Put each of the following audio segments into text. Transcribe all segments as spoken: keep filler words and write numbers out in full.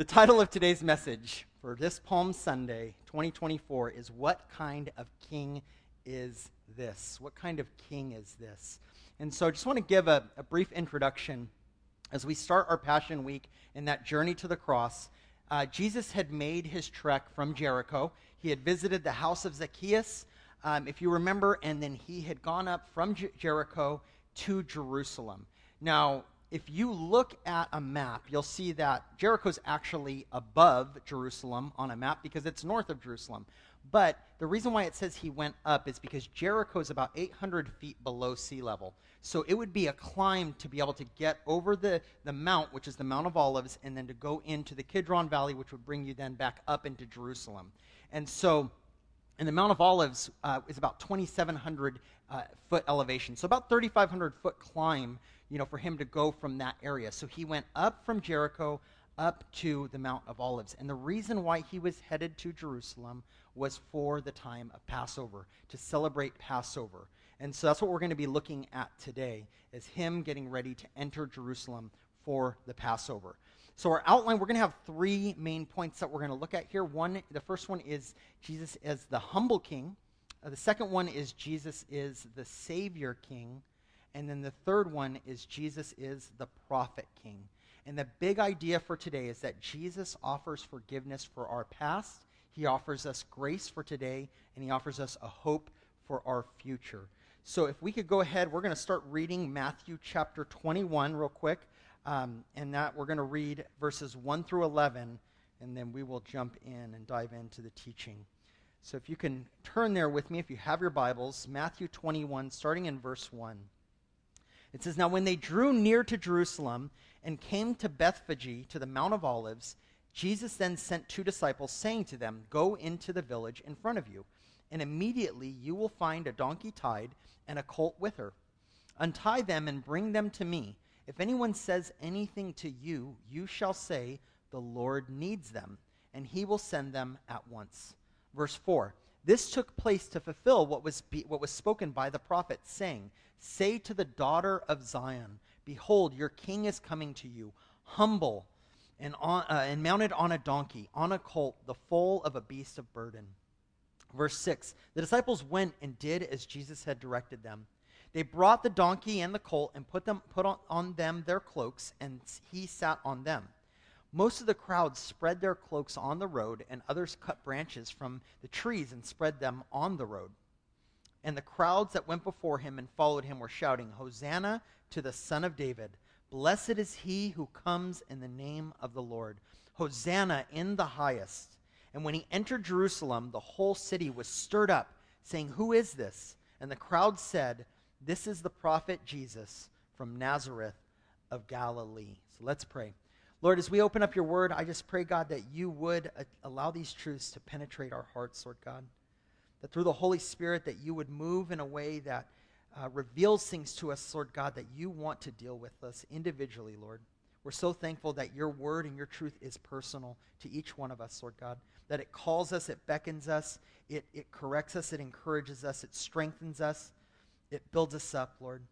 The title of today's message for this Palm Sunday, twenty twenty-four, is What Kind of King is This? What kind of king is this? And so I just want to give a, a brief introduction as we start our Passion Week and that journey to the cross. Uh, Jesus had made his trek from Jericho. He had visited the house of Zacchaeus, um, if you remember, and then he had gone up from Jer- Jericho to Jerusalem. Now, if you look at a map, you'll see that Jericho's actually above Jerusalem on a map because it's north of Jerusalem. But the reason why it says he went up is because Jericho is about eight hundred feet below sea level. So it would be a climb to be able to get over the, the mount, which is the Mount of Olives, and then to go into the Kidron Valley, which would bring you then back up into Jerusalem. And so, and the Mount of Olives uh, is about twenty-seven hundred uh, foot elevation. So about thirty-five hundred foot climb, you know, for him to go from that area. So he went up from Jericho up to the Mount of Olives. And the reason why he was headed to Jerusalem was for the time of Passover, to celebrate Passover. And so that's what we're going to be looking at today, is him getting ready to enter Jerusalem for the Passover. So our outline, we're going to have three main points that we're going to look at here. One, the first one is Jesus as the humble king. Uh, the second one is Jesus is the Savior King. And then the third one is Jesus is the prophet king. And the big idea for today is that Jesus offers forgiveness for our past, he offers us grace for today, and he offers us a hope for our future. So if we could go ahead, we're going to start reading Matthew chapter twenty-one real quick. Um, and that we're going to read verses one through eleven, and then we will jump in and dive into the teaching. So if you can turn there with me, if you have your Bibles, Matthew twenty-one, starting in verse one. It says, "Now when they drew near to Jerusalem and came to Bethphage, to the Mount of Olives, Jesus then sent two disciples, saying to them, 'Go into the village in front of you, and immediately you will find a donkey tied and a colt with her. Untie them and bring them to me. If anyone says anything to you, you shall say, the Lord needs them, and he will send them at once.'" Verse four, "This took place to fulfill what was be, what was spoken by the prophet, saying, 'Say to the daughter of Zion, behold, your king is coming to you, humble and, on, uh, and mounted on a donkey, on a colt, the foal of a beast of burden.'" Verse six, "The disciples went and did as Jesus had directed them. They brought the donkey and the colt and put them put on, on them their cloaks, and he sat on them. Most of the crowd spread their cloaks on the road, and others cut branches from the trees and spread them on the road. And the crowds that went before him and followed him were shouting, 'Hosanna to the Son of David. Blessed is he who comes in the name of the Lord. Hosanna in the highest.' And when he entered Jerusalem, the whole city was stirred up, saying, 'Who is this?' And the crowd said, 'This is the prophet Jesus from Nazareth of Galilee.'" So let's pray. Lord, as we open up your word, I just pray, God, that you would uh, allow these truths to penetrate our hearts, Lord God. That through the Holy Spirit, that you would move in a way that uh, reveals things to us, Lord God, that you want to deal with us individually, Lord. We're so thankful that your word and your truth is personal to each one of us, Lord God. That it calls us, it beckons us, it, it corrects us, it encourages us, it strengthens us, it builds us up, Lord.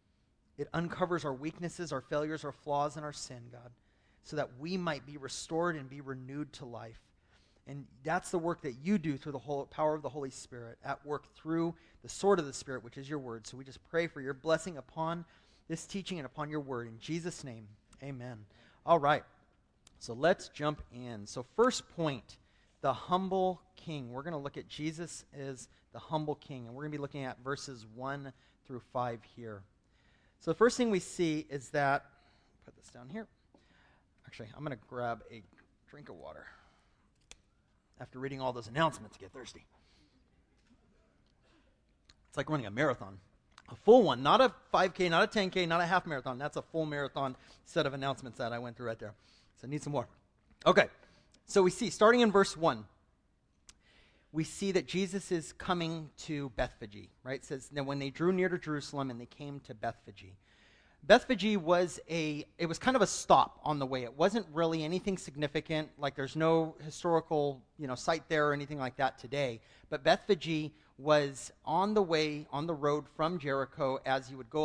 It uncovers our weaknesses, our failures, our flaws, and our sin, God, so that we might be restored and be renewed to life. And that's the work that you do through the whole power of the Holy Spirit, at work through the sword of the Spirit, which is your word. So we just pray for your blessing upon this teaching and upon your word. In Jesus' name, amen. All right, so let's jump in. So first point, the humble king. We're going to look at Jesus as the humble king, and we're going to be looking at verses one through five here. So the first thing we see is that, put this down here. Actually, I'm going to grab a drink of water after reading all those announcements to get thirsty. It's like running a marathon. A full one, not a five K, not a ten K, not a half marathon. That's a full marathon set of announcements that I went through right there. So I need some more. Okay, so we see, starting in verse one, we see that Jesus is coming to Bethphage, right? It says, "Now when they drew near to Jerusalem and they came to Bethphage." Bethphage was a, it was kind of a stop on the way. It wasn't really anything significant, like there's no historical, you know, site there or anything like that today. But Bethphage was on the way, on the road from Jericho as you would go up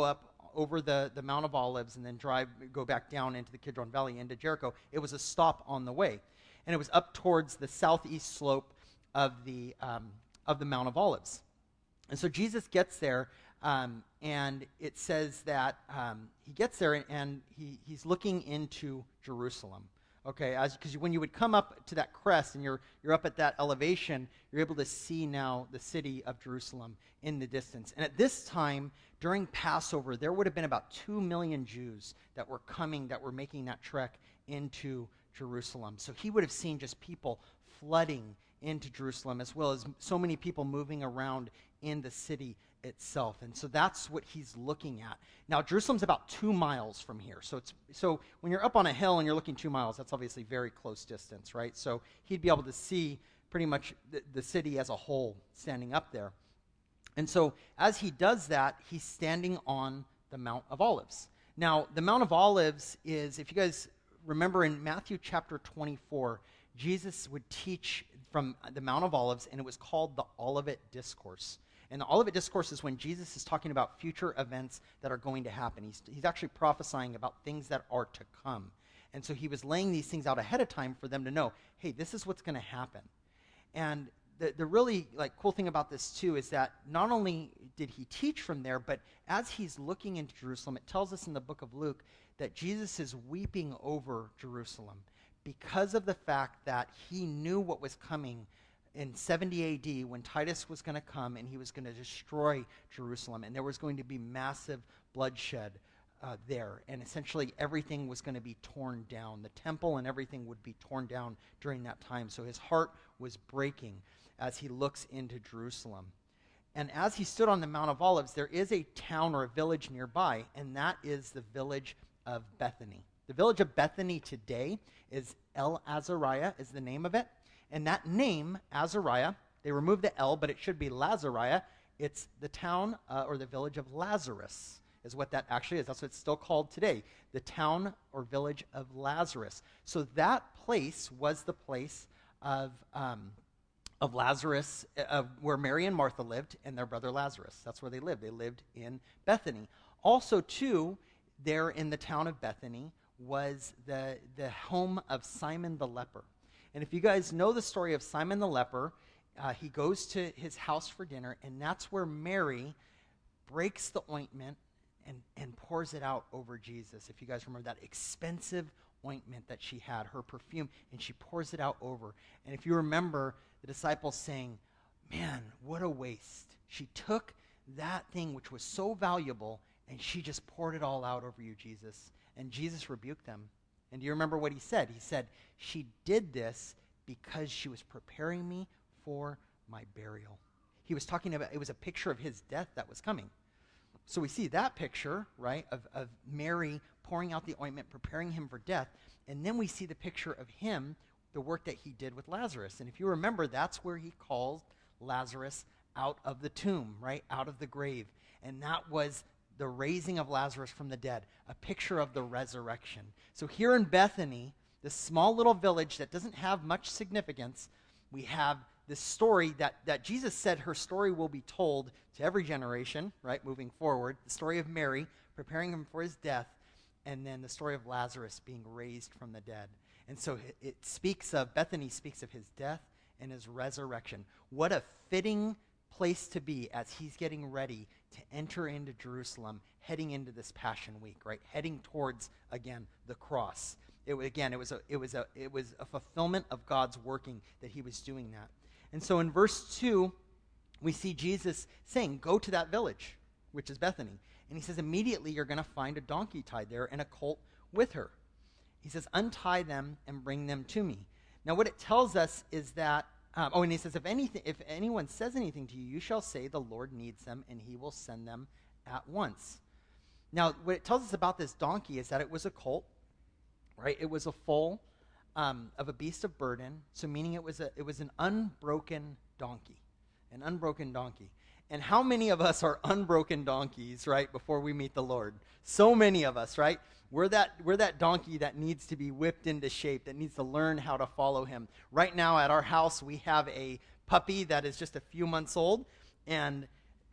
over the, the Mount of Olives and then drive, go back down into the Kidron Valley into Jericho, it was a stop on the way. And it was up towards the southeast slope of the, um, of the Mount of Olives. And so Jesus gets there, um, and it says that um, he gets there and, and he, he's looking into Jerusalem. Okay, as because when you would come up to that crest and you're you're up at that elevation, you're able to see now the city of Jerusalem in the distance. And at this time, during Passover, there would have been about two million Jews that were coming, that were making that trek into Jerusalem. So he would have seen just people flooding into Jerusalem, as well as so many people moving around in the city itself. And so that's what he's looking at. Now, Jerusalem's about two miles from here. So it's so when you're up on a hill and you're looking two miles, that's obviously very close distance, right? So he'd be able to see pretty much the, the city as a whole standing up there. And so as he does that, he's standing on the Mount of Olives. Now, the Mount of Olives is, if you guys remember in Matthew chapter twenty-four, Jesus would teach from the Mount of Olives, and it was called the Olivet Discourse. And the Olivet Discourse is when Jesus is talking about future events that are going to happen. He's, he's actually prophesying about things that are to come. And so he was laying these things out ahead of time for them to know, hey, this is what's going to happen. And the, the really like cool thing about this, too, is that not only did he teach from there, but as he's looking into Jerusalem, it tells us in the book of Luke that Jesus is weeping over Jerusalem because of the fact that he knew what was coming in seventy A D when Titus was going to come and he was going to destroy Jerusalem, and there was going to be massive bloodshed uh, there, and essentially everything was going to be torn down. The temple and everything would be torn down during that time. So his heart was breaking as he looks into Jerusalem. And as he stood on the Mount of Olives, there is a town or a village nearby, and that is the village of Bethany. The village of Bethany today is El Azariah is the name of it. And that name, Azariah, they removed the L, but it should be Lazariah. It's the town uh, or the village of Lazarus is what that actually is. That's what it's still called today, the town or village of Lazarus. So that place was the place of, um, of Lazarus, uh, where Mary and Martha lived, and their brother Lazarus. That's where they lived. They lived in Bethany. Also, too, there in the town of Bethany was the, the home of Simon the leper. And if you guys know the story of Simon the leper, uh, he goes to his house for dinner, and that's where Mary breaks the ointment and, and pours it out over Jesus. If you guys remember that expensive ointment that she had, her perfume, and she pours it out over. And if you remember the disciples saying, man, what a waste. She took that thing which was so valuable, and she just poured it all out over you, Jesus. And Jesus rebuked them. And do you remember what he said? He said, she did this because she was preparing me for my burial. He was talking about, it was a picture of his death that was coming. So we see that picture, right, of, of Mary pouring out the ointment, preparing him for death. And then we see the picture of him, the work that he did with Lazarus. And if you remember, that's where he called Lazarus out of the tomb, right, out of the grave. And that was the raising of Lazarus from the dead, a picture of the resurrection. So here in Bethany, this small little village that doesn't have much significance, we have this story that, that Jesus said her story will be told to every generation, right, moving forward. The story of Mary preparing him for his death, and then the story of Lazarus being raised from the dead. And so it, it speaks of, Bethany speaks of his death and his resurrection. What a fitting place to be as he's getting ready to enter into Jerusalem, heading into this Passion Week, right? Heading towards, again, the cross. It, again, it was, a, it, was a, it was a fulfillment of God's working that he was doing that. And so in verse two, we see Jesus saying, go to that village, which is Bethany. And he says, immediately you're going to find a donkey tied there and a colt with her. He says, untie them and bring them to me. Now what it tells us is that Um, oh, and he says, if anything, if anyone says anything to you, you shall say the Lord needs them, and he will send them at once. Now, what it tells us about this donkey is that it was a colt, right? It was a foal um, of a beast of burden, so meaning it was a it was an unbroken donkey, an unbroken donkey. And how many of us are unbroken donkeys, right, before we meet the Lord? So many of us, right? We're that, we're that donkey that needs to be whipped into shape, that needs to learn how to follow him. Right now at our house, we have a puppy that is just a few months old, and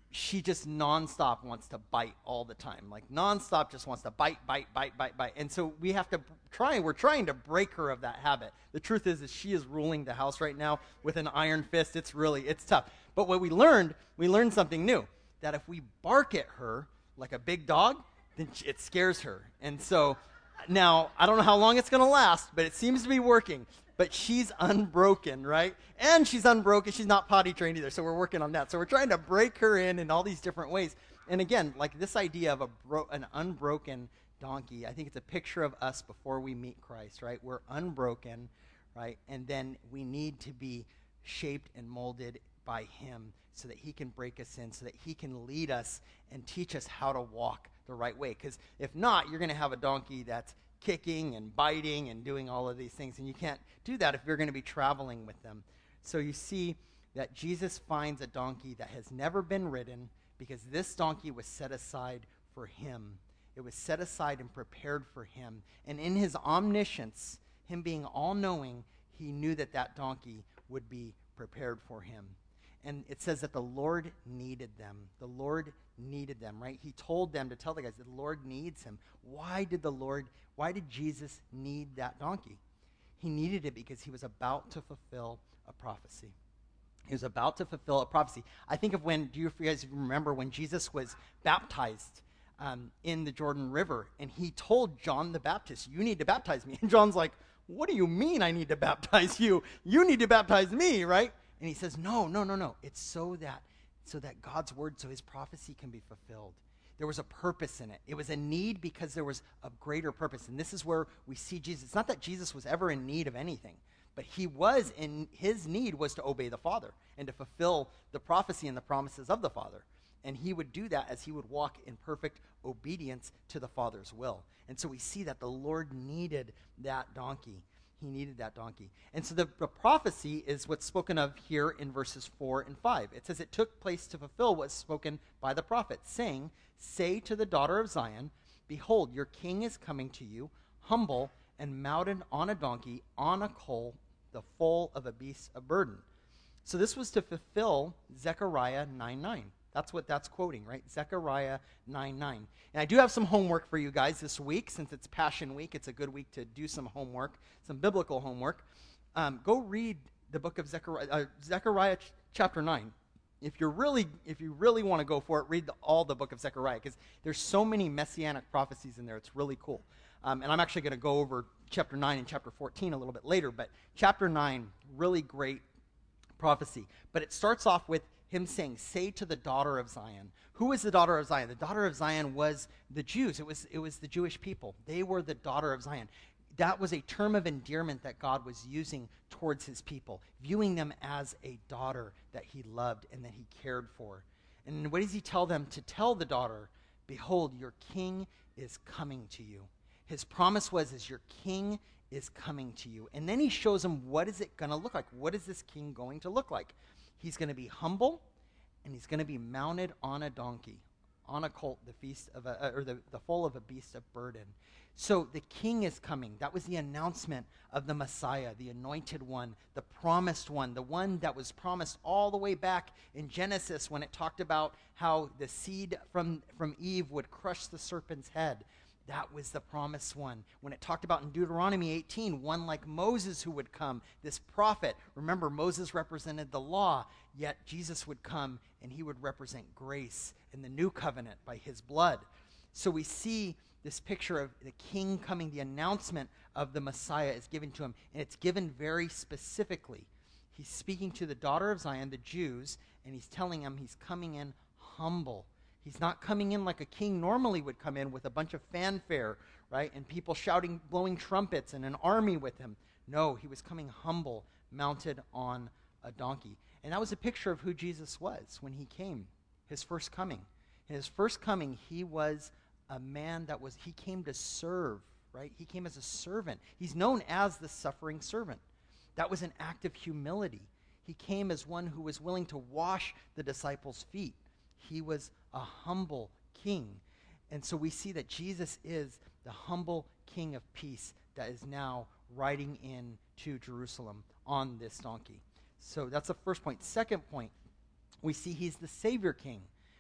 she just nonstop wants to bite all the time. Like nonstop just wants to bite, bite, bite, bite, bite. And so we have to try, we're trying to break her of that habit. The truth is that she is ruling the house right now with an iron fist. It's really, it's tough. But what we learned, we learned something new, that if we bark at her like a big dog, then it scares her. And so now, I don't know how long it's going to last, but it seems to be working. But she's unbroken, right? And she's unbroken. She's not potty trained either, so we're working on that. So we're trying to break her in in all these different ways. And again, like this idea of a bro- an unbroken donkey, I think it's a picture of us before we meet Christ, right? We're unbroken, right? And then we need to be shaped and molded by him so that he can break us in, so that he can lead us and teach us how to walk the right way. Because if not, you're going to have a donkey that's kicking and biting and doing all of these things, and you can't do that if you're going to be traveling with them. So you see that Jesus finds a donkey that has never been ridden because this donkey was set aside for him. It was set aside and prepared for him. And in his omniscience, him being all-knowing, he knew that that donkey would be prepared for him. And it says that the Lord needed them. The Lord needed them, right? He told them to tell the guys that the Lord needs him. Why did the Lord, why did Jesus need that donkey? He needed it because he was about to fulfill a prophecy. He was about to fulfill a prophecy. I think of when, do you guys remember when Jesus was baptized um, in the Jordan River, and he told John the Baptist, you need to baptize me. And John's like, what do you mean I need to baptize you? You need to baptize me, right? And he says, no, no, no, no. It's so that so that God's word, so his prophecy can be fulfilled. There was a purpose in it. It was a need because there was a greater purpose. And this is where we see Jesus. It's not that Jesus was ever in need of anything, but he was in, his need was to obey the Father and to fulfill the prophecy and the promises of the Father. And he would do that as he would walk in perfect obedience to the Father's will. And so we see that the Lord needed that donkey. He needed that donkey. And so the, the prophecy is what's spoken of here in verses four and five. It says it took place to fulfill what's spoken by the prophet, saying, say to the daughter of Zion, behold, your king is coming to you, humble and mounted on a donkey, on a colt, the foal of a beast of burden. So this was to fulfill Zechariah nine nine. That's what that's quoting, right? Zechariah nine nine. And I do have some homework for you guys this week. Since it's Passion Week, it's a good week to do some homework, some biblical homework. Um, go read the book of Zechariah, uh, Zechariah ch- chapter nine. If you're really, if you really want to go for it, read the, all the book of Zechariah, because there's so many messianic prophecies in there. It's really cool. Um, and I'm actually going to go over chapter nine and chapter fourteen a little bit later. But chapter nine, really great prophecy. But it starts off with him saying, say to the daughter of Zion. Who is the daughter of Zion? The daughter of Zion was the Jews. It was, it was the Jewish people. They were the daughter of Zion. That was a term of endearment that God was using towards his people, viewing them as a daughter that he loved and that he cared for. And what does he tell them? To tell the daughter, behold, your king is coming to you. His promise was, is your king is coming to you. And then he shows them, what is it going to look like? What is this king going to look like? He's going to be humble, and he's going to be mounted on a donkey, on a colt, the feast of a, or the, the foal of a beast of burden. So the king is coming. That was the announcement of the Messiah, the anointed one, the promised one, the one that was promised all the way back in Genesis when it talked about how the seed from, from Eve would crush the serpent's head. That was the promised one. When it talked about in Deuteronomy eighteen, one like Moses who would come, this prophet. Remember, Moses represented the law, yet Jesus would come and he would represent grace in the new covenant by his blood. So we see this picture of the king coming. The announcement of the Messiah is given to him, and it's given very specifically. He's speaking to the daughter of Zion, the Jews, and he's telling them he's coming in humble. He's not coming in like a king normally would come in with a bunch of fanfare, right? And people shouting, blowing trumpets, and an army with him. No, he was coming humble, mounted on a donkey. And that was a picture of who Jesus was when he came, his first coming. In his first coming, he was a man that was, he came to serve, right? He came as a servant. He's known as the suffering servant. That was an act of humility. He came as one who was willing to wash the disciples' feet. He was a humble king. And so we see that Jesus is the humble king of peace that is now riding in to Jerusalem on this donkey. So that's the first point. Second point, we see he's the Savior King.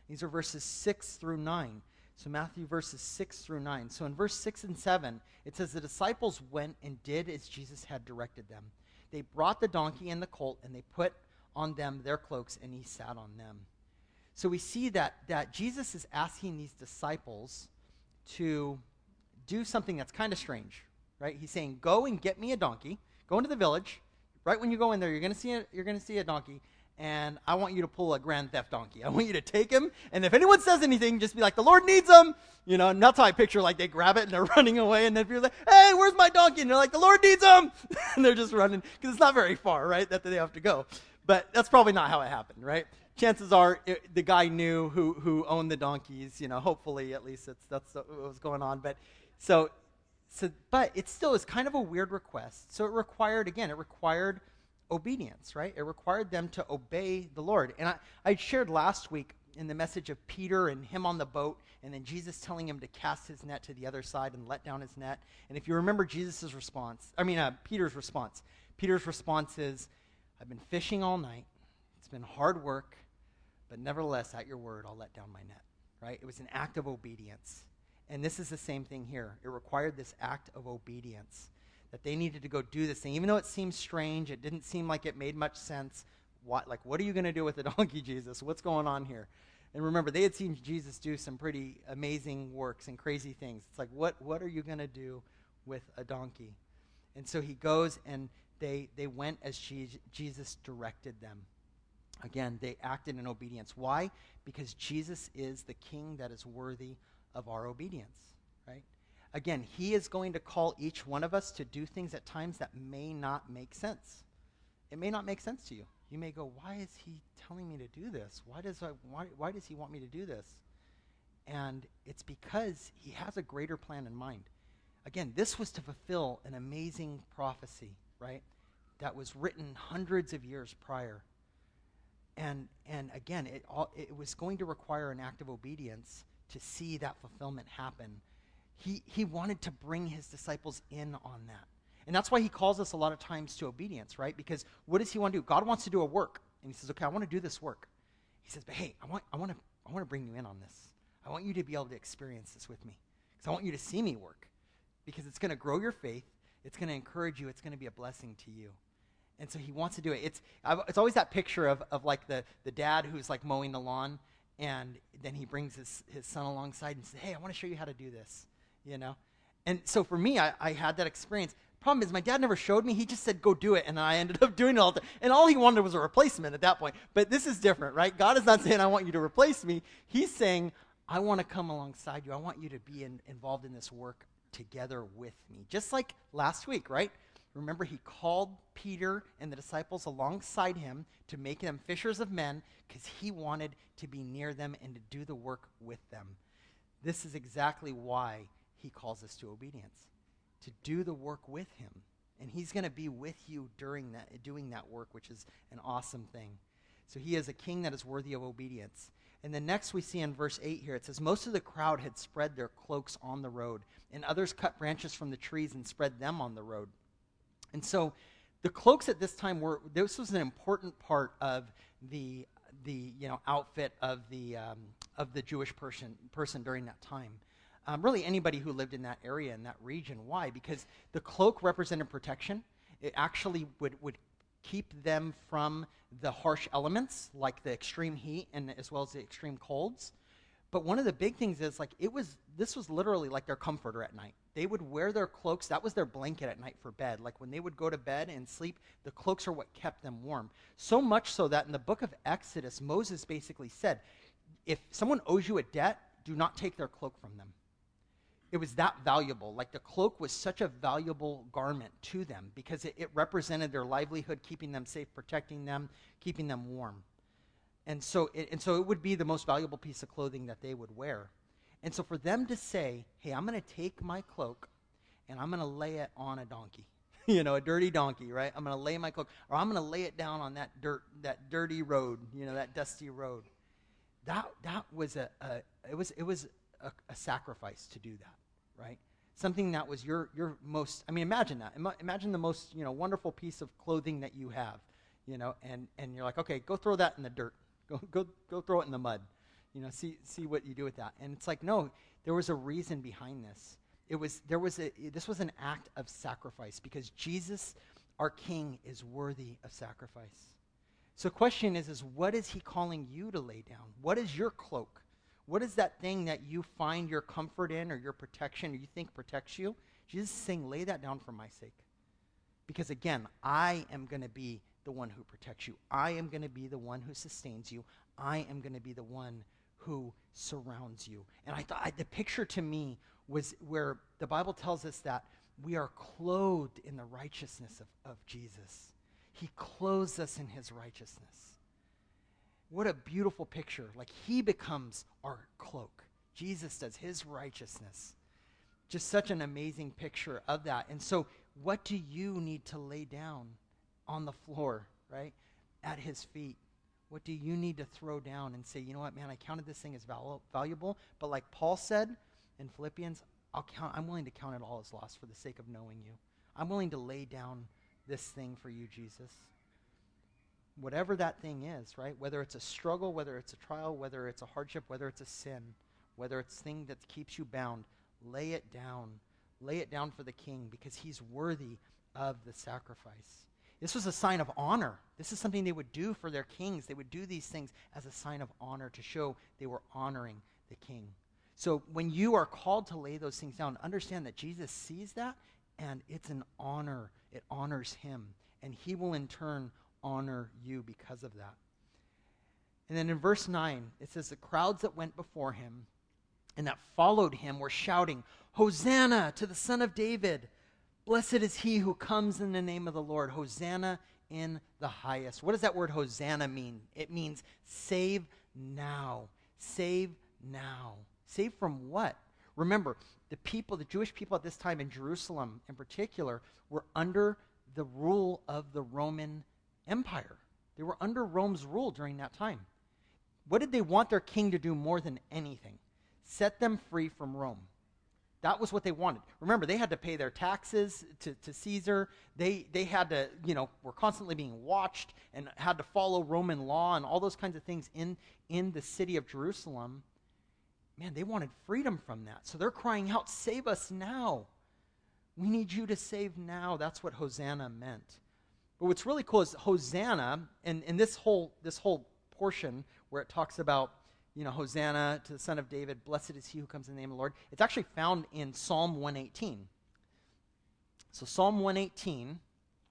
These are verses six through nine. So Matthew verses six through nine. So in verse six and seven, it says, the disciples went and did as Jesus had directed them. They brought the donkey and the colt, and they put on them their cloaks, and he sat on them. So we see that, that Jesus is asking these disciples to do something that's kind of strange, right? He's saying, go and get me a donkey. Go into the village. Right when you go in there, you're going to see a, you're going to see a donkey, and I want you to pull a grand theft donkey. I want you to take him, and if anyone says anything, just be like, the Lord needs him. You know, and that's how I picture, like, they grab it, and they're running away, and then people are like, hey, where's my donkey? And they're like, the Lord needs him. And they're just running, because it's not very far, right, that they have to go. But that's probably not how it happened, right? Chances are it, the guy knew who who owned the donkeys, you know, hopefully at least it's, that's what was going on. But so, so, but it still is kind of a weird request. So it required, again, it required obedience, right? It required them to obey the Lord. And I, I shared last week in the message of Peter and him on the boat, and then Jesus telling him to cast his net to the other side and let down his net. And if you remember Jesus' response, I mean, uh, Peter's response, Peter's response is, I've been fishing all night. It's been hard work. But nevertheless, at your word, I'll let down my net, right? It was an act of obedience. And this is the same thing here. It required this act of obedience, that they needed to go do this thing. Even though it seemed strange, it didn't seem like it made much sense. What, like, what are you going to do with the donkey, Jesus? What's going on here? And remember, they had seen Jesus do some pretty amazing works and crazy things. It's like, what, what are you going to do with a donkey? And so he goes, and they, they went as Je- Jesus directed them. Again, they acted in obedience. Why? Because Jesus is the king that is worthy of our obedience, right? Again, he is going to call each one of us to do things at times that may not make sense. It may not make sense to you. You may go, why is he telling me to do this? Why does I, why, why does he want me to do this? And it's because he has a greater plan in mind. Again, this was to fulfill an amazing prophecy, right? That was written hundreds of years prior. And and again, it all, it was going to require an act of obedience to see that fulfillment happen. He he wanted to bring his disciples in on that. And that's why he calls us a lot of times to obedience, right? Because what does he want to do? God wants to do a work. And he says, okay, I want to do this work. He says, but hey, I want I want to I want to bring you in on this. I want you to be able to experience this with me. Because I want you to see me work. Because it's going to grow your faith. It's going to encourage you. It's going to be a blessing to you. And so he wants to do it. It's I've, it's always that picture of, of like the, the dad who's like mowing the lawn, and then he brings his, his son alongside and says, hey, I want to show you how to do this, you know? And so for me, I, I had that experience. Problem is, my dad never showed me. He just said, go do it, and I ended up doing it all the time. And all he wanted was a replacement at that point. But this is different, right? God is not saying, I want you to replace me. He's saying, I want to come alongside you. I want you to be in, involved in this work together with me. Just like last week, right? Remember, he called Peter and the disciples alongside him to make them fishers of men because he wanted to be near them and to do the work with them. This is exactly why he calls us to obedience, to do the work with him. And he's going to be with you during that, doing that work, which is an awesome thing. So he is a king that is worthy of obedience. And then next we see in verse eight here, it says, most of the crowd had spread their cloaks on the road, and others cut branches from the trees and spread them on the road. And so the cloaks at this time were, this was an important part of the, the you know, outfit of the, um, of the Jewish person, person during that time. Um, really anybody who lived in that area, in that region. Why? Because the cloak represented protection. It actually would, would keep them from the harsh elements, like the extreme heat and as well as the extreme colds. But one of the big things is, like, it was, this was literally like their comforter at night. They would wear their cloaks. That was their blanket at night for bed. Like, when they would go to bed and sleep, the cloaks are what kept them warm. So much so that in the book of Exodus, Moses basically said, if someone owes you a debt, do not take their cloak from them. It was that valuable. Like, the cloak was such a valuable garment to them because it, it represented their livelihood, keeping them safe, protecting them, keeping them warm. And so, it, and so it would be the most valuable piece of clothing that they would wear. And so for them to say, hey, I'm going to take my cloak and I'm going to lay it on a donkey, you know, a dirty donkey, right? I'm going to lay my cloak, or I'm going to lay it down on that dirt, that dirty road, you know, that dusty road. That that was a, a it was it was a, a sacrifice to do that, right? Something that was your your most. I mean, imagine that. Ima- imagine the most, you know, wonderful piece of clothing that you have, you know, and and you're like, okay, go throw that in the dirt. Go go go throw it in the mud, You know, see see what you do with that. And it's like, no, there was a reason behind this. It was there was a this was an act of sacrifice because Jesus, our King, is worthy of sacrifice. So the question is, is what is he calling you to lay down? What is your cloak? What is that thing that you find your comfort in or your protection or you think protects you? Jesus is saying, lay that down for my sake. Because again, I am going to be the one who protects you. I am going to be the one who sustains you. I am going to be the one who surrounds you. And I thought I, the picture to me was where the Bible tells us that we are clothed in the righteousness of, of Jesus. He clothes us in his righteousness. What a beautiful picture. Like he becomes our cloak. Jesus does, his righteousness. Just such an amazing picture of that. And so what do you need to lay down on the floor, right? At his feet. What do you need to throw down and say, you know what, man, I counted this thing as val- valuable, but like Paul said in Philippians, I'll count, I'm willing to count it all as loss for the sake of knowing you. I'm willing to lay down this thing for you, Jesus. Whatever that thing is, right? Whether it's a struggle, whether it's a trial, whether it's a hardship, whether it's a sin, whether it's a thing that keeps you bound, lay it down. Lay it down for the King because he's worthy of the sacrifice. This was a sign of honor. This is something they would do for their kings. They would do these things as a sign of honor to show they were honoring the King. So when you are called to lay those things down, understand that Jesus sees that and it's an honor. It honors him. And he will in turn honor you because of that. And then in verse nine, it says, the crowds that went before him and that followed him were shouting, Hosanna to the Son of David. Blessed is he who comes in the name of the Lord. Hosanna in the highest. What does that word Hosanna mean? It means save now. Save now. Save from what? Remember, the people, the Jewish people at this time in Jerusalem in particular, were under the rule of the Roman Empire. They were under Rome's rule during that time. What did they want their king to do more than anything? Set them free from Rome. That was what they wanted. Remember, they had to pay their taxes to, to Caesar. They they had to, you know, were constantly being watched and had to follow Roman law and all those kinds of things in, in the city of Jerusalem. Man, they wanted freedom from that. So they're crying out, save us now. We need you to save now. That's what Hosanna meant. But what's really cool is Hosanna, and, and this whole this whole portion where it talks about, you know, Hosanna to the Son of David, blessed is he who comes in the name of the Lord. It's actually found in Psalm one eighteen. So Psalm one eighteen,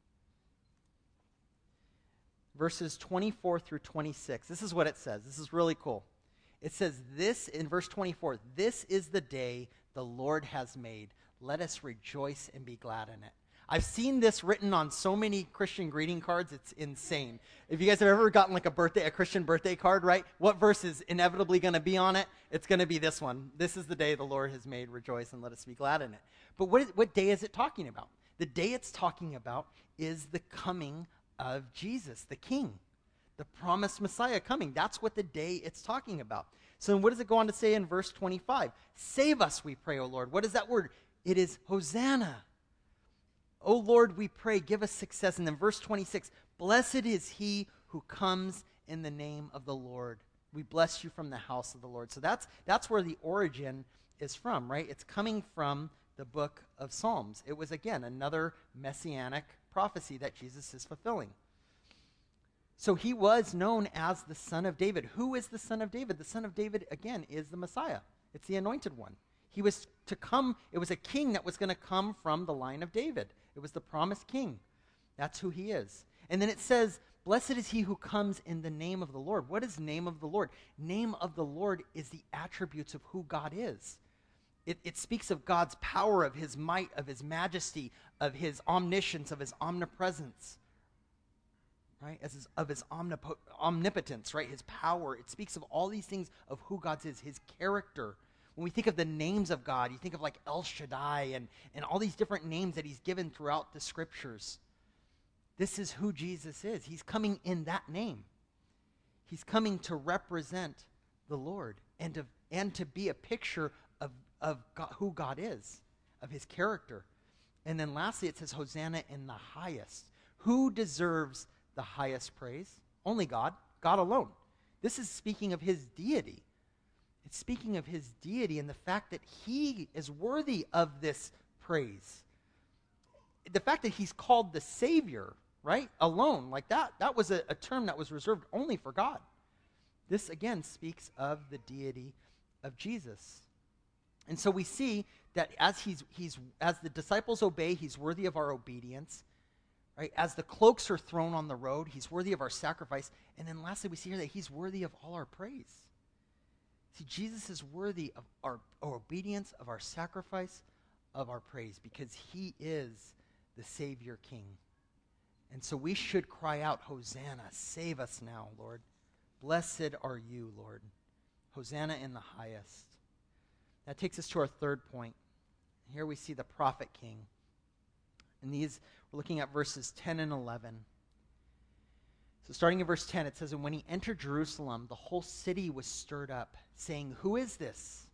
verses twenty-four through twenty-six. This is what it says. This is really cool. It says this in verse twenty-four, this is the day the Lord has made. Let us rejoice and be glad in it. I've seen this written on so many Christian greeting cards, it's insane. If you guys have ever gotten like a birthday, a Christian birthday card, right? What verse is inevitably going to be on it? It's going to be this one. This is the day the Lord has made. Rejoice and let us be glad in it. But what, is, what day is it talking about? The day it's talking about is the coming of Jesus, the King, the promised Messiah coming. That's what the day it's talking about. So what does it go on to say in verse twenty-five? Save us, we pray, O Lord. What is that word? It is Hosanna. O Lord, we pray, give us success. And then verse twenty-six, blessed is he who comes in the name of the Lord. We bless you from the house of the Lord. So that's that's where the origin is from, right? It's coming from the book of Psalms. It was, again, another messianic prophecy that Jesus is fulfilling. So he was known as the Son of David. Who is the Son of David? The Son of David, again, is the Messiah. It's the anointed one. He was to come, it was a king that was going to come from the line of David. It was the promised king. That's who he is. And then it says, blessed is he who comes in the name of the Lord. What is name of the Lord? Name of the Lord is the attributes of who God is. It, it speaks of God's power, of his might, of his majesty, of his omniscience, of his omnipresence, right? As his, of his omnip- omnipotence, right? His power. It speaks of all these things of who God is, his character. When we think of the names of God, you think of like El Shaddai and, and all these different names that he's given throughout the scriptures. This is who Jesus is. He's coming in that name. He's coming to represent the Lord and to, and to be a picture of, of God, who God is, of his character. And then lastly, it says Hosanna in the highest. Who deserves the highest praise? Only God, God alone. This is speaking of his deity. It's speaking of his deity and the fact that he is worthy of this praise. The fact that he's called the Savior, right, alone, like that, that was a, a term that was reserved only for God. This, again, speaks of the deity of Jesus. And so we see that as he's he's as the disciples obey, he's worthy of our obedience. Right? As the cloaks are thrown on the road, he's worthy of our sacrifice. And then lastly, we see here that he's worthy of all our praise. See, Jesus is worthy of our, our obedience, of our sacrifice, of our praise, because he is the Savior King. And so we should cry out, Hosanna, save us now, Lord. Blessed are you, Lord. Hosanna in the highest. That takes us to our third point. Here we see the prophet king. And these, we're looking at verses ten and eleven. So starting in verse ten, it says, "And when he entered Jerusalem, the whole city was stirred up, saying, 'Who is this?'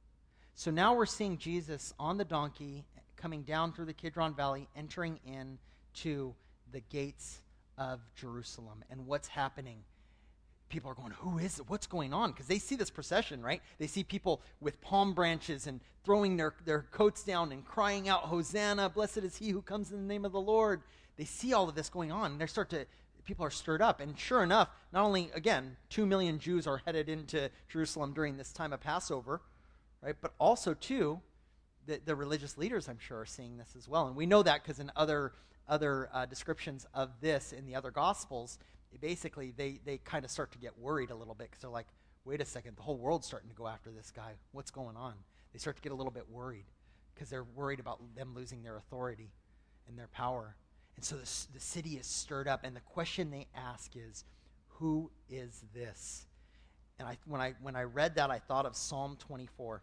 So now we're seeing Jesus on the donkey, coming down through the Kidron Valley, entering in to the gates of Jerusalem. And what's happening? People are going, who is it? What's going on? Because they see this procession, right? They see people with palm branches and throwing their, their coats down and crying out, Hosanna, blessed is he who comes in the name of the Lord. They see all of this going on, and they start to, people are stirred up. And sure enough, not only, again, two million Jews are headed into Jerusalem during this time of Passover, right? But also, too, the, the religious leaders, I'm sure, are seeing this as well. And we know that because in other, other uh, descriptions of this in the other Gospels, basically, they, they kind of start to get worried a little bit because they're like, wait a second, the whole world's starting to go after this guy. What's going on? They start to get a little bit worried because they're worried about them losing their authority and their power. And so the, the city is stirred up, and the question they ask is, who is this? And I, when I when I read that, I thought of Psalm twenty-four.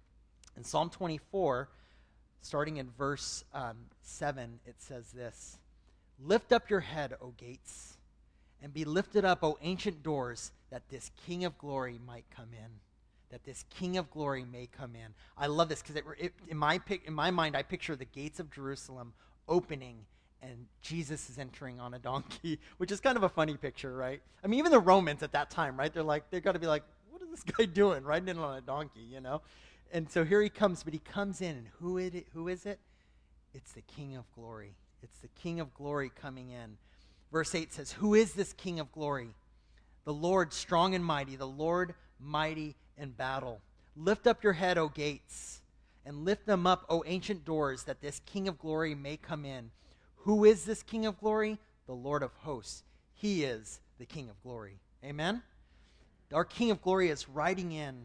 In Psalm twenty-four, starting in verse um, seven, it says this, "Lift up your head, O gates, and be lifted up, O ancient doors, that this King of glory might come in." That this King of glory may come in. I love this because it, it, in my pic, in my mind, I picture the gates of Jerusalem opening and Jesus is entering on a donkey, which is kind of a funny picture, right? I mean, even the Romans at that time, right? They're like, they've got to be like, what is this guy doing, riding in on a donkey, you know? And so here he comes, but he comes in, and who it, who is it? It's the King of glory. It's the King of glory coming in. Verse eight says, "Who is this King of glory? The Lord strong and mighty, the Lord mighty in battle. Lift up your head, O gates, and lift them up, O ancient doors, that this King of glory may come in." Who is this King of glory? The Lord of hosts. He is the King of glory. Amen? Our King of glory is riding in,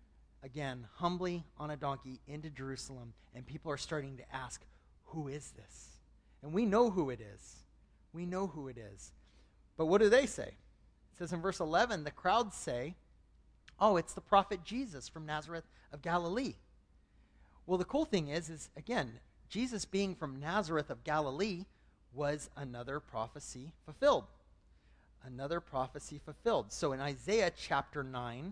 again, humbly on a donkey into Jerusalem, and people are starting to ask, who is this? And we know who it is. We know who it is. But what do they say? It says in verse eleven, the crowds say, oh, it's the prophet Jesus from Nazareth of Galilee. Well, the cool thing is, is again, Jesus being from Nazareth of Galilee was another prophecy fulfilled. Another prophecy fulfilled. So in Isaiah chapter nine,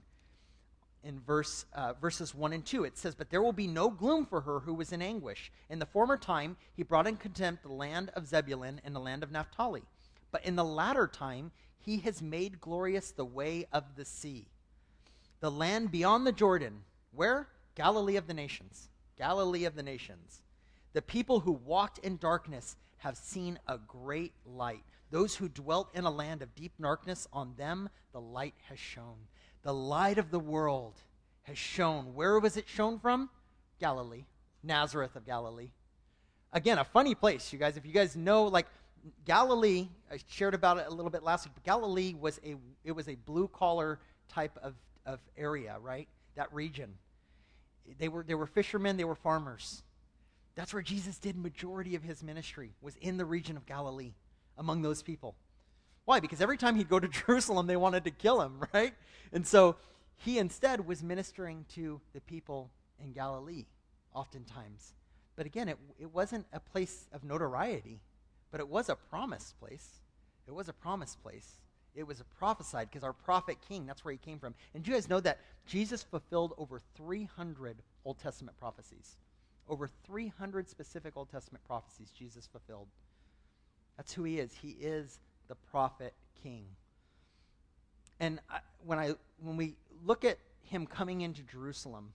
in verse uh, verses one and two, it says, "But there will be no gloom for her who was in anguish. In the former time, he brought in contempt the land of Zebulun and the land of Naphtali. But in the latter time, he has made glorious the way of the sea, the land beyond the Jordan." Where? Galilee of the nations. Galilee of the nations. "The people who walked in darkness have seen a great light. Those who dwelt in a land of deep darkness, on them the light has shone." The light of the world has shone. Where was it shown from? Galilee. Nazareth of Galilee. Again, a funny place, you guys. If you guys know, like, Galilee, I shared about it a little bit last week, but Galilee was a, it was a blue-collar type of, of area, right? That region. They were, they were fishermen, they were farmers. That's where Jesus did majority of his ministry, was in the region of Galilee, among those people. Why? Because every time he'd go to Jerusalem, they wanted to kill him, right? And so he instead was ministering to the people in Galilee, oftentimes. But again, it, it wasn't a place of notoriety, but it was a promised place. It was a promised place. It was a prophesied, because our prophet king, that's where he came from. And do you guys know that Jesus fulfilled over three hundred Old Testament prophecies? Over three hundred specific Old Testament prophecies Jesus fulfilled. That's who he is. He is the prophet king. And I, when I when we look at him coming into Jerusalem,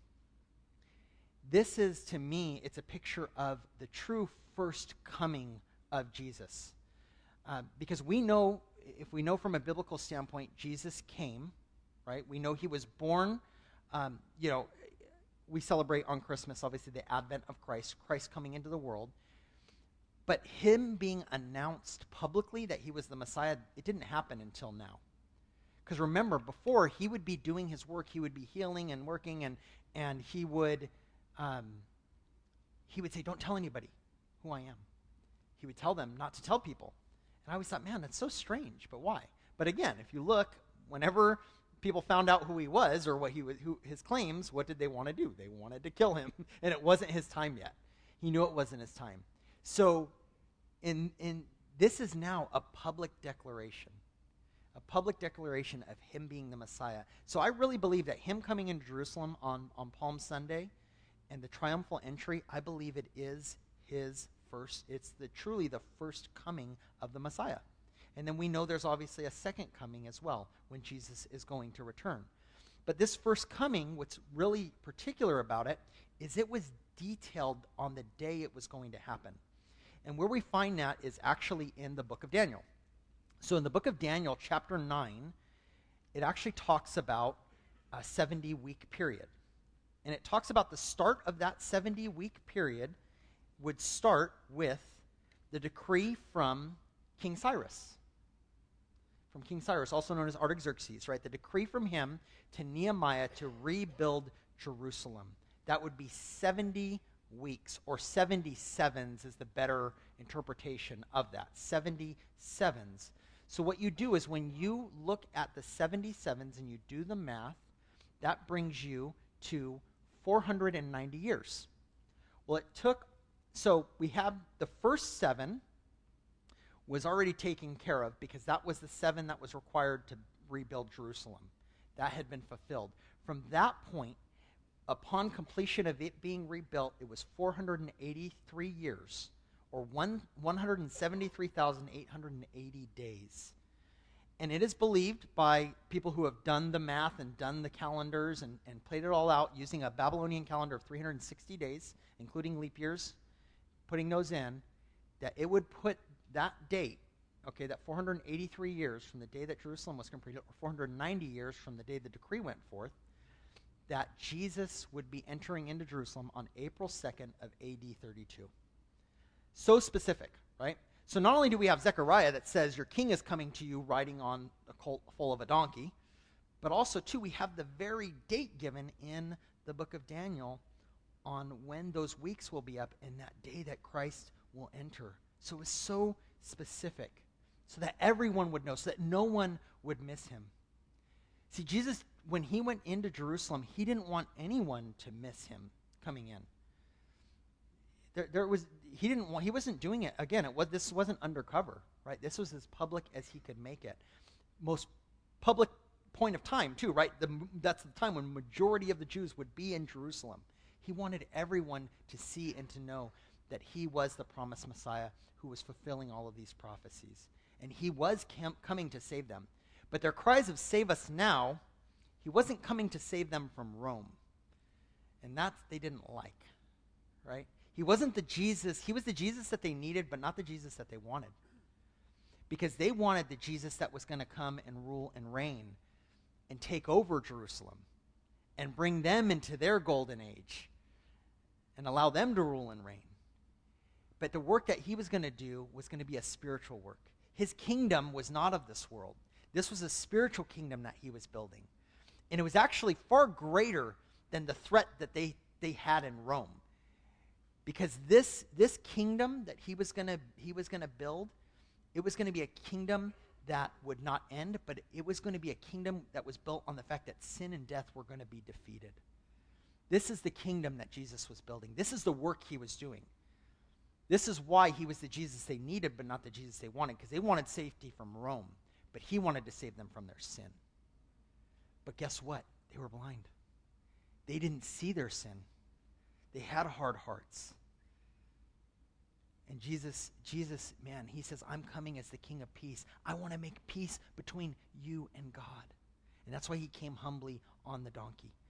this is, to me, it's a picture of the true first coming of Jesus. Uh, because we know, if we know from a biblical standpoint, Jesus came, right? We know he was born. Um, you know, we celebrate on Christmas, obviously, the advent of Christ, Christ coming into the world. But him being announced publicly that he was the Messiah, it didn't happen until now. Because remember, before, he would be doing his work, he would be healing and working, and, and he would um, he would say, don't tell anybody who I am. He would tell them not to tell people. And I always thought, man, that's so strange, but why? But again, if you look, whenever people found out who he was or what he was, who, his claims, what did they want to do? They wanted to kill him, and it wasn't his time yet. He knew it wasn't his time. So in in this is now a public declaration, a public declaration of him being the Messiah. So I really believe that him coming into Jerusalem on, on Palm Sunday and the triumphal entry, I believe it is his first, it's the truly the first coming of the Messiah. And then we know there's obviously a second coming as well when Jesus is going to return. But this first coming, what's really particular about it is it was detailed on the day it was going to happen. And where we find that is actually in the book of Daniel. So in the book of Daniel, chapter nine, it actually talks about a seventy-week period. And it talks about the start of that seventy-week period would start with the decree from King Cyrus. From King Cyrus, also known as Artaxerxes, right? The decree from him to Nehemiah to rebuild Jerusalem. That would be seventy weeks, or seventy-sevens is the better interpretation of that. seventy-sevens. So what you do is when you look at the seventy-sevens and you do the math, that brings you to four hundred ninety years. Well, it took, so we have the first seven was already taken care of because that was the seven that was required to rebuild Jerusalem. That had been fulfilled. From that point, upon completion of it being rebuilt, it was four hundred eighty-three years, or one, one hundred seventy-three thousand eight hundred eighty days. And it is believed by people who have done the math and done the calendars and, and played it all out using a Babylonian calendar of three hundred sixty days, including leap years, putting those in, that it would put that date, okay, that four hundred eighty-three years from the day that Jerusalem was completed, or four hundred ninety years from the day the decree went forth, that Jesus would be entering into Jerusalem on April second of A D thirty-two. So specific, right? So not only do we have Zechariah that says, your king is coming to you riding on a colt full of a donkey, but also, too, we have the very date given in the book of Daniel on when those weeks will be up and that day that Christ will enter. So it was so specific so that everyone would know, so that no one would miss him. See, Jesus, when he went into Jerusalem, he didn't want anyone to miss him coming in. There, there was he didn't want, he wasn't doing it again. It was this wasn't undercover, right? This was as public as he could make it. Most public point of time too, right? The, that's the time when majority of the Jews would be in Jerusalem. He wanted everyone to see and to know that he was the promised Messiah who was fulfilling all of these prophecies, and he was cam- coming to save them. But their cries of "Save us now," he wasn't coming to save them from Rome, and that they didn't like, right? He wasn't the Jesus, he was the Jesus that they needed, but not the Jesus that they wanted. Because they wanted the Jesus that was going to come and rule and reign and take over Jerusalem and bring them into their golden age and allow them to rule and reign. But the work that he was going to do was going to be a spiritual work. His kingdom was not of this world. This was a spiritual kingdom that he was building. And it was actually far greater than the threat that they, they had in Rome. Because this, this kingdom that he was gonna he was gonna build, it was gonna be a kingdom that would not end, but it was going to be a kingdom that was built on the fact that sin and death were going to be defeated. This is the kingdom that Jesus was building. This is the work he was doing. This is why he was the Jesus they needed, but not the Jesus they wanted, because they wanted safety from Rome, but he wanted to save them from their sin. But guess what? They were blind. They didn't see their sin. They had hard hearts. And Jesus, Jesus, man, he says, I'm coming as the King of peace. I want to make peace between you and God. And that's why he came humbly on the donkey.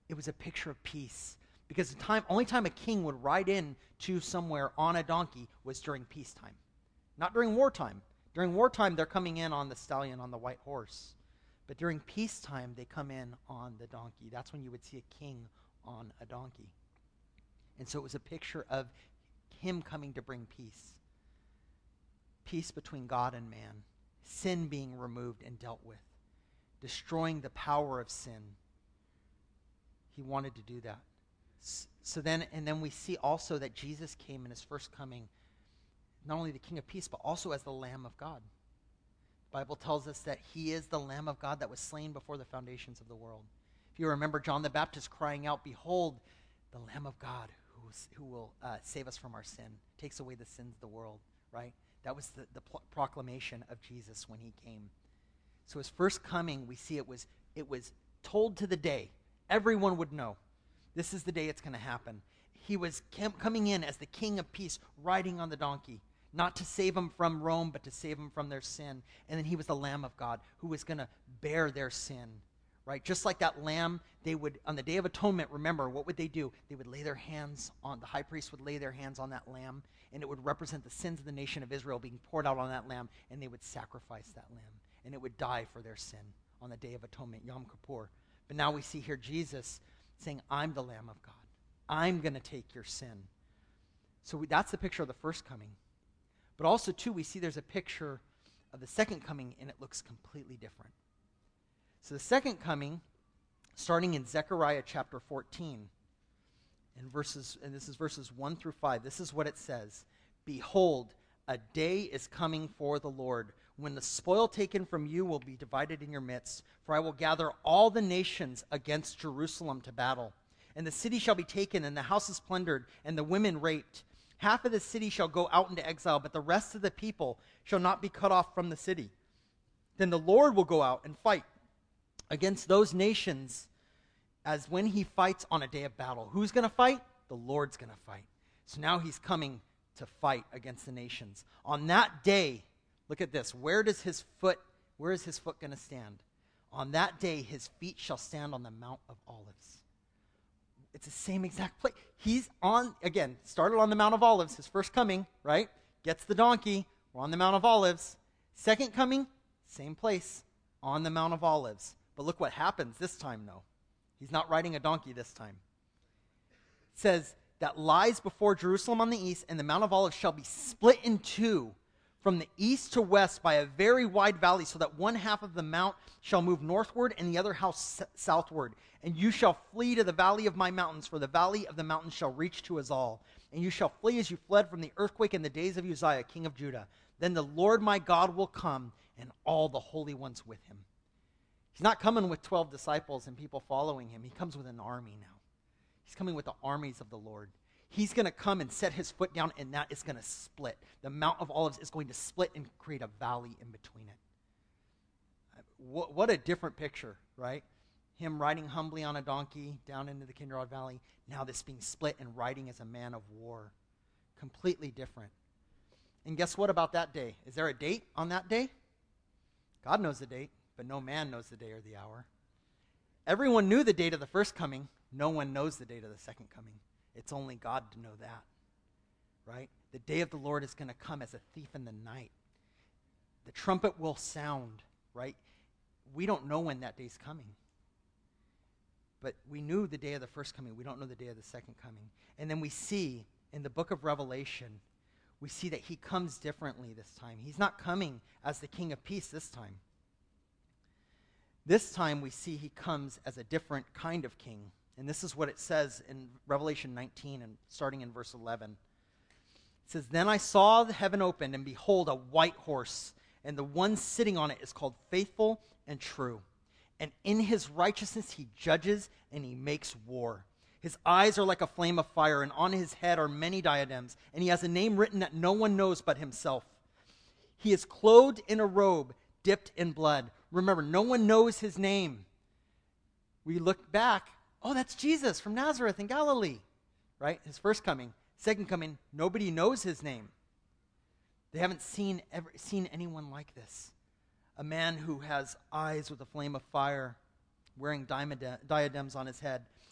it was a picture of peace. Because the time, only time a king would ride in to somewhere on a donkey was during peacetime. Not during wartime. During wartime, they're coming in on the stallion, on the white horse. But during peacetime, they come in on the donkey. That's when you would see a king on a donkey. And so it was a picture of him coming to bring peace. Peace between God and man. Sin being removed and dealt with. Destroying the power of sin. He wanted to do that. So then, and then we see also that Jesus came in his first coming, not only the King of Peace, but also as the Lamb of God. The Bible tells us that he is the Lamb of God that was slain before the foundations of the world. If you remember John the Baptist crying out, "Behold, the Lamb of God who, was, who will uh, save us from our sin, takes away the sins of the world," right? That was the, the pl- proclamation of Jesus when he came. So his first coming, we see it was it was told to the day. Everyone would know. This is the day it's going to happen. He was cam- coming in as the King of Peace, riding on the donkey, not to save them from Rome, but to save them from their sin. And then he was the Lamb of God who was going to bear their sin, right? Just like that lamb, they would, on the Day of Atonement, remember, what would they do? They would lay their hands on, the high priest would lay their hands on that lamb, and it would represent the sins of the nation of Israel being poured out on that lamb, and they would sacrifice that lamb, and it would die for their sin on the Day of Atonement, Yom Kippur. But now we see here Jesus saying, "I'm the Lamb of God. I'm going to take your sin." So we, that's the picture of the first coming. But also, too, we see there's a picture of the second coming, and it looks completely different. So the second coming, starting in Zechariah chapter fourteen, and verses, and this is verses one through five, this is what it says. "Behold, a day is coming for the Lord, when the spoil taken from you will be divided in your midst. For I will gather all the nations against Jerusalem to battle. And the city shall be taken, and the houses plundered, and the women raped. Half of the city shall go out into exile, but the rest of the people shall not be cut off from the city. Then the Lord will go out and fight against those nations as when he fights on a day of battle." Who's going to fight? The Lord's going to fight. So now he's coming to fight against the nations. On that day, look at this. Where does his foot, where is his foot going to stand? On that day, his feet shall stand on the Mount of Olives. It's the same exact place. He's on, again, started on the Mount of Olives, his first coming, right? Gets the donkey. We're on the Mount of Olives. Second coming, same place, on the Mount of Olives. But look what happens this time, though. He's not riding a donkey this time. It says, "That lies before Jerusalem on the east, and the Mount of Olives shall be split in two from the east to west by a very wide valley, so that one half of the mount shall move northward and the other half southward. And you shall flee to the valley of my mountains, for the valley of the mountains shall reach to Azal. And you shall flee as you fled from the earthquake in the days of Uzziah, king of Judah. Then the Lord my God will come, and all the holy ones with him." He's not coming with twelve disciples and people following him. He comes with an army now. He's coming with the armies of the Lord. He's going to come and set his foot down, and that is going to split. The Mount of Olives is going to split and create a valley in between it. What, what a different picture, right? Him riding humbly on a donkey down into the Kinderod Valley. Now this being split and riding as a man of war. Completely different. And guess what about that day? Is there a date on that day? God knows the date, but no man knows the day or the hour. Everyone knew the date of the first coming. No one knows the date of the second coming. It's only God to know that, right? The day of the Lord is going to come as a thief in the night. The trumpet will sound, right? We don't know when that day's coming. But we knew the day of the first coming. We don't know the day of the second coming. And then we see in the book of Revelation, we see that he comes differently this time. He's not coming as the King of Peace this time. This time we see he comes as a different kind of king. And this is what it says in Revelation nineteen, and starting in verse eleven. It says, "Then I saw the heaven opened, and behold, a white horse, and the one sitting on it is called Faithful and True. And in his righteousness he judges, and he makes war. His eyes are like a flame of fire, and on his head are many diadems, and he has a name written that no one knows but himself. He is clothed in a robe dipped in blood." Remember, no one knows his name. We look back, oh, that's Jesus from Nazareth in Galilee, right? His first coming. Second coming, nobody knows his name. They haven't seen ever seen anyone like this. A man who has eyes with a flame of fire, wearing diadems on his head.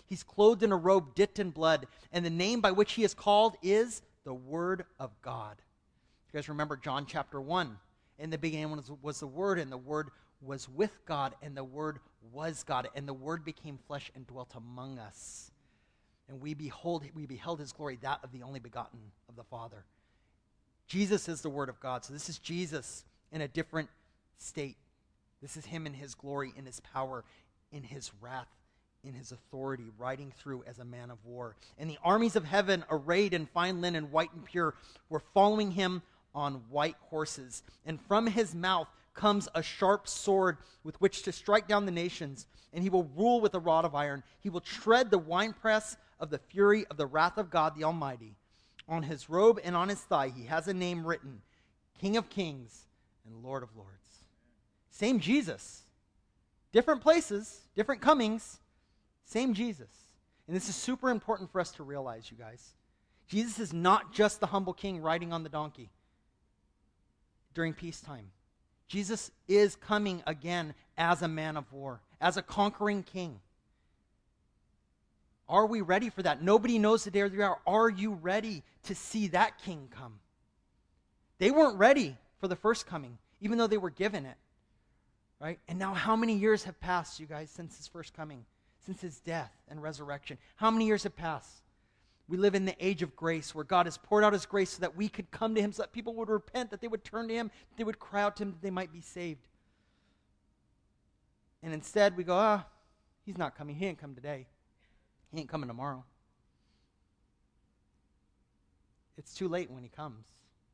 He's clothed in a robe dipped in blood, and the name by which he is called is the Word of God. You guys remember John chapter one. In the beginning was, was the Word, and the Word was with God, and the Word was God, and the Word became flesh and dwelt among us. And we behold, we beheld his glory, that of the only begotten of the Father. Jesus is the Word of God. So this is Jesus in a different state. This is him in his glory, in his power, in his wrath, in his authority, riding through as a man of war. And the armies of heaven, arrayed in fine linen, white and pure, were following him on white horses. And from his mouth comes a sharp sword with which to strike down the nations. And he will rule with a rod of iron. He will tread the winepress of the fury of the wrath of God the Almighty. On his robe and on his thigh he has a name written, King of Kings and Lord of Lords. Same Jesus. Different places, different comings, same Jesus. And this is super important for us to realize, you guys. Jesus is not just the humble king riding on the donkey during peacetime. Jesus is coming again as a man of war, as a conquering king. Are we ready for that? Nobody knows the day or the hour. Are you ready to see that king come? They weren't ready for the first coming, even though they were given it. Right? And now how many years have passed, you guys, since his first coming? Since his death and resurrection? How many years have passed? We live in the age of grace, where God has poured out his grace so that we could come to him, so that people would repent, that they would turn to him, that they would cry out to him, that they might be saved. And instead we go, ah, he's not coming. He ain't come today. He ain't coming tomorrow. It's too late when he comes.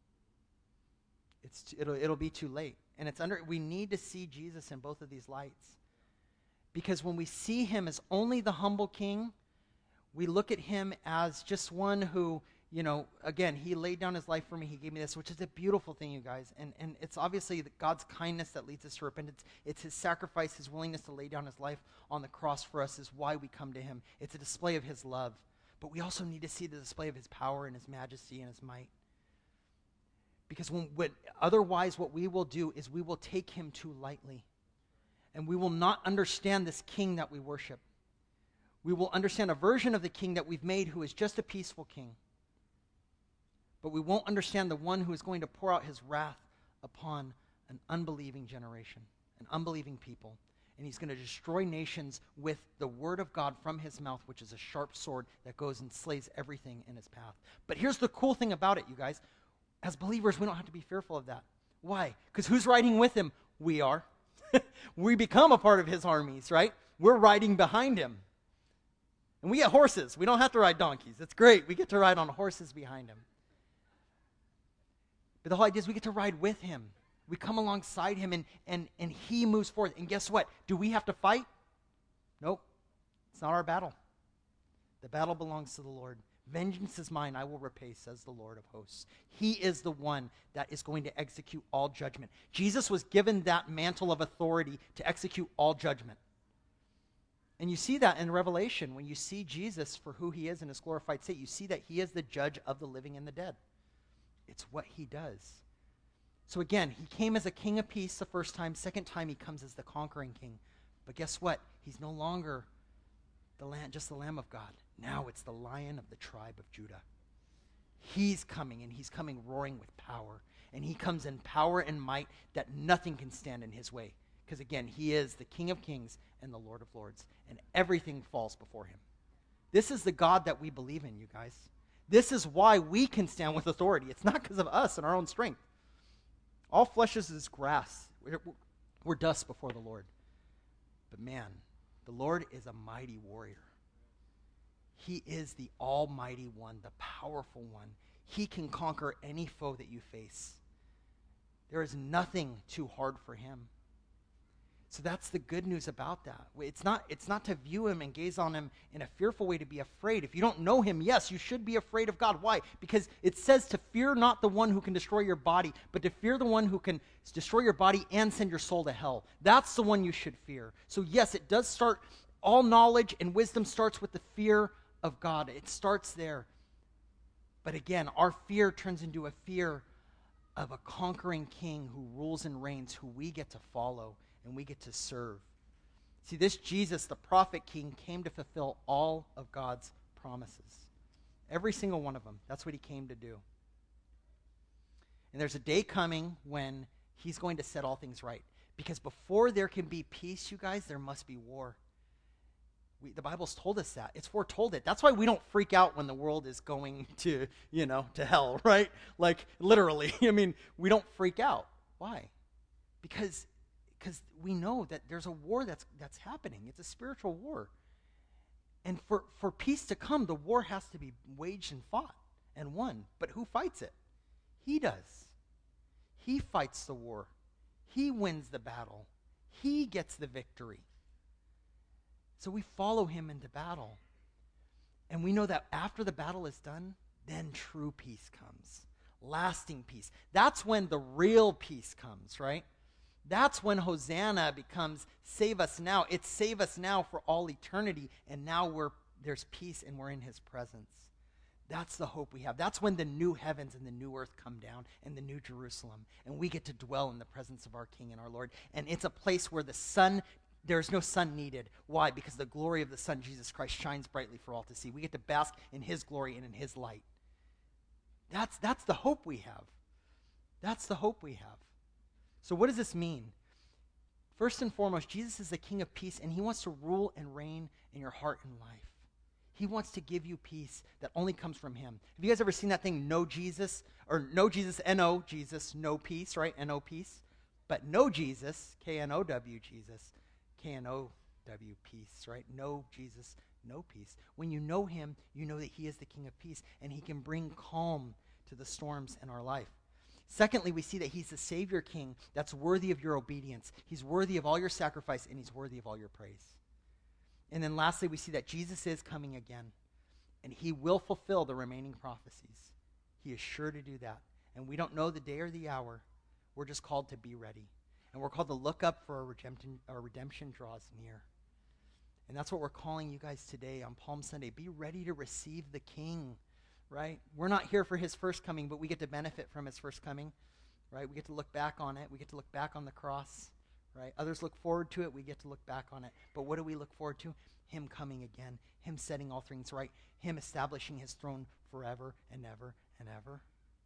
It's it'll it'll be too late. And it's under we need to see Jesus in both of these lights. Because when we see him as only the humble king, we look at him as just one who, you know, again, he laid down his life for me. He gave me this, which is a beautiful thing, you guys. And and it's obviously God's kindness that leads us to repentance. It's his sacrifice, his willingness to lay down his life on the cross for us is why we come to him. It's a display of his love. But we also need to see the display of his power and his majesty and his might. Because when, when otherwise what we will do is we will take him too lightly. And we will not understand this king that we worship. We will understand a version of the king that we've made who is just a peaceful king. But we won't understand the one who is going to pour out his wrath upon an unbelieving generation, an unbelieving people. And he's going to destroy nations with the word of God from his mouth, which is a sharp sword that goes and slays everything in his path. But here's the cool thing about it, you guys. As believers, we don't have to be fearful of that. Why? Because who's riding with him? We are. We become a part of his armies, right? We're riding behind him. And we get horses. We don't have to ride donkeys. It's great. We get to ride on horses behind him. But the whole idea is we get to ride with him. We come alongside him, and, and, and he moves forth. And guess what? Do we have to fight? Nope. It's not our battle. The battle belongs to the Lord. Vengeance is mine, I will repay, says the Lord of hosts. He is the one that is going to execute all judgment. Jesus was given that mantle of authority to execute all judgment. And you see that in Revelation. When you see Jesus for who he is in his glorified state, you see that he is the judge of the living and the dead. It's what he does. So again, he came as a king of peace the first time. Second time, he comes as the conquering king. But guess what? He's no longer the lamb, just the Lamb of God. Now it's the Lion of the tribe of Judah. He's coming, and he's coming roaring with power. And he comes in power and might that nothing can stand in his way. Because again, he is the King of Kings and the Lord of Lords. And everything falls before him. This is the God that we believe in, you guys. This is why we can stand with authority. It's not because of us and our own strength. All flesh is as grass. We're, we're dust before the Lord. But man, the Lord is a mighty warrior. He is the almighty one, the powerful one. He can conquer any foe that you face. There is nothing too hard for him. So that's the good news about that. It's not, it's not to view him and gaze on him in a fearful way, to be afraid. If you don't know him, yes, you should be afraid of God. Why? Because it says to fear not the one who can destroy your body, but to fear the one who can destroy your body and send your soul to hell. That's the one you should fear. So yes, it does start, all knowledge and wisdom starts with the fear of God. It starts there. But again, our fear turns into a fear of a conquering king who rules and reigns, who we get to follow and we get to serve. See, this Jesus, the prophet king, came to fulfill all of God's promises. Every single one of them. That's what he came to do. And there's a day coming when he's going to set all things right. Because before there can be peace, you guys, there must be war. We, the Bible's told us that. It's foretold it. That's why we don't freak out when the world is going to, you know, to hell, right? Like, literally. I mean, we don't freak out. Why? Because because we know that there's a war that's that's happening. It's a spiritual war. And for, for peace to come, the war has to be waged and fought and won. But who fights it? He does. He fights the war. He wins the battle. He gets the victory. So we follow him into battle. And we know that after the battle is done, then true peace comes. Lasting peace. That's when the real peace comes, right? That's when Hosanna becomes save us now. It's save us now for all eternity. And now we're there's peace and we're in his presence. That's the hope we have. That's when the new heavens and the new earth come down and the new Jerusalem. And we get to dwell in the presence of our King and our Lord. And it's a place where the sun, there's no sun needed. Why? Because the glory of the Son, Jesus Christ, shines brightly for all to see. We get to bask in his glory and in his light. That's, that's the hope we have. That's the hope we have. So what does this mean? First and foremost, Jesus is the King of peace, and he wants to rule and reign in your heart and life. He wants to give you peace that only comes from him. Have you guys ever seen that thing, No Jesus? Or No Jesus, N O, Jesus, no peace, right? N O peace. But No Jesus, K N O W, Jesus, K N O W, peace, right? No Jesus, no peace. When you know him, you know that he is the King of peace, and he can bring calm to the storms in our life. Secondly, we see that he's the Savior King that's worthy of your obedience. He's worthy of all your sacrifice, and he's worthy of all your praise. And then lastly, we see that Jesus is coming again, and he will fulfill the remaining prophecies. He is sure to do that. And we don't know the day or the hour. We're just called to be ready. And we're called to look up for our redemption, our redemption draws near. And that's what we're calling you guys today on Palm Sunday. Be ready to receive the King, right? We're not here for his first coming, but we get to benefit from his first coming, right? We get to look back on it. We get to look back on the cross. Right? Others look forward to it. We get to look back on it. But what do we look forward to? Him coming again. Him setting all things right. Him establishing his throne forever and ever and ever.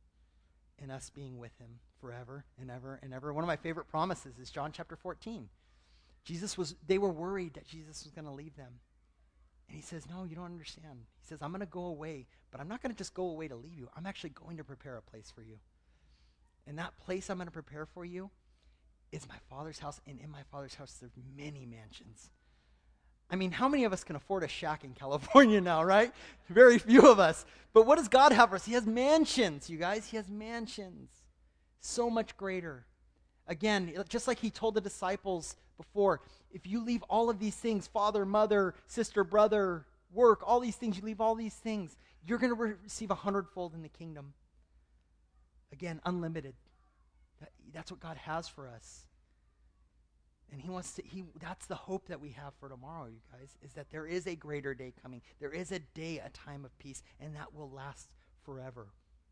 And us being with him forever and ever and ever. One of my favorite promises is John chapter fourteen. Jesus was, they were worried that Jesus was going to leave them. And he says, no, you don't understand. He says, I'm going to go away, but I'm not going to just go away to leave you. I'm actually going to prepare a place for you. And that place I'm going to prepare for you is my Father's house, and in my Father's house there's many mansions. I mean, how many of us can afford a shack in California now, right? Very few of us. But what does God have for us? He has mansions, you guys. He has mansions. So much greater. Again, just like he told the disciples before, if you leave all of these things, father, mother, sister, brother, work, all these things, you leave all these things, you're going to re- receive a hundredfold in the kingdom. Again, unlimited. That's what God has for us. And he wants to, he, that's the hope that we have for tomorrow, you guys, is that there is a greater day coming. There is a day, a time of peace, and that will last forever.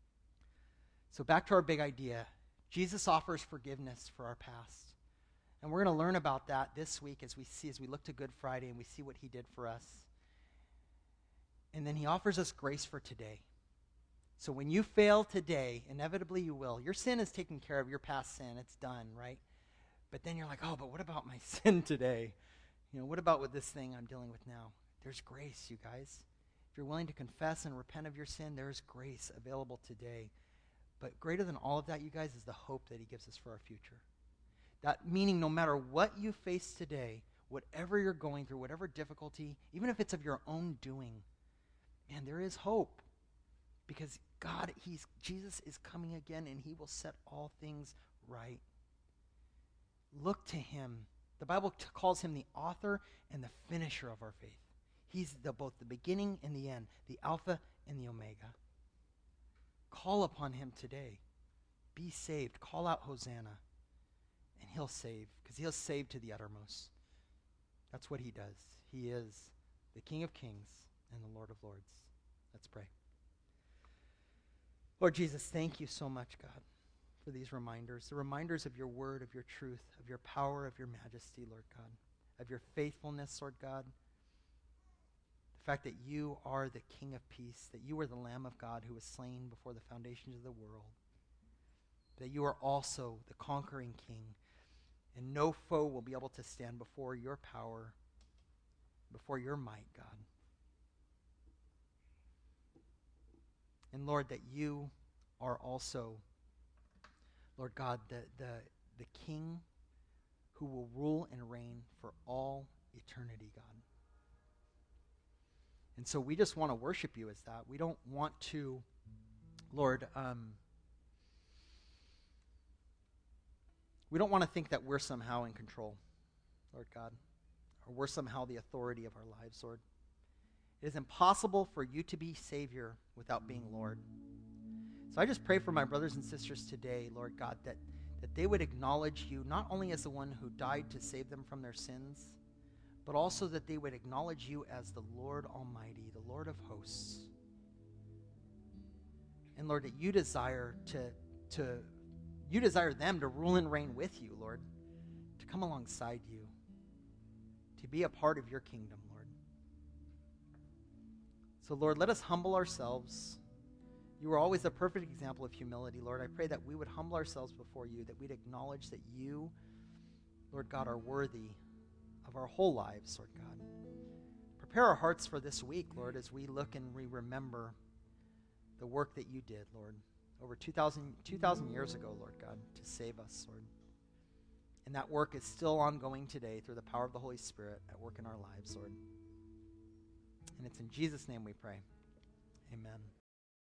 So back to our big idea. Jesus offers forgiveness for our past. And we're going to learn about that this week as we see, as we look to Good Friday and we see what he did for us. And then he offers us grace for today. So when you fail today, inevitably you will. Your sin is taken care of, your past sin, it's done, right? But then you're like, oh, but what about my sin today? You know, what about with this thing I'm dealing with now? There's grace, you guys. If you're willing to confess and repent of your sin, there's grace available today. But greater than all of that, you guys, is the hope that he gives us for our future. That meaning no matter what you face today, whatever you're going through, whatever difficulty, even if it's of your own doing, man, there is hope. Because God, he's Jesus is coming again, and he will set all things right. Look to him. The Bible t- calls him the author and the finisher of our faith. He's the, both the beginning and the end, the Alpha and the Omega. Call upon him today. Be saved. Call out Hosanna, and he'll save, because he'll save to the uttermost. That's what he does. He is the King of Kings and the Lord of Lords. Let's pray. Lord Jesus, thank you so much, God, for these reminders, the reminders of your word, of your truth, of your power, of your majesty, Lord God. of your faithfulness, Lord God. The fact that you are the King of peace, that you are the Lamb of God who was slain before the foundations of the world, that you are also the conquering King, and no foe will be able to stand before your power, before your might, God. And Lord, that you are also, Lord God, the, the, the King who will rule and reign for all eternity, God. And so we just want to worship you as that. We don't want to, Lord, um, we don't want to think that we're somehow in control, Lord God, or we're somehow the authority of our lives, Lord. It is impossible for you to be Savior without being Lord. So I just pray for my brothers and sisters today, Lord God, that, that they would acknowledge you not only as the one who died to save them from their sins, but also that they would acknowledge you as the Lord Almighty, the Lord of hosts. And Lord, that you desire to, to you desire them to rule and reign with you, Lord, to come alongside you, to be a part of your kingdom, Lord. So, Lord, let us humble ourselves. You are always the perfect example of humility, Lord. I pray that we would humble ourselves before you, that we'd acknowledge that you, Lord God, are worthy of our whole lives, Lord God. Prepare our hearts for this week, Lord, as we look and we remember the work that you did, Lord, over two thousand, two thousand years ago, Lord God, to save us, Lord. And that work is still ongoing today through the power of the Holy Spirit at work in our lives, Lord. And it's in Jesus' name we pray. Amen.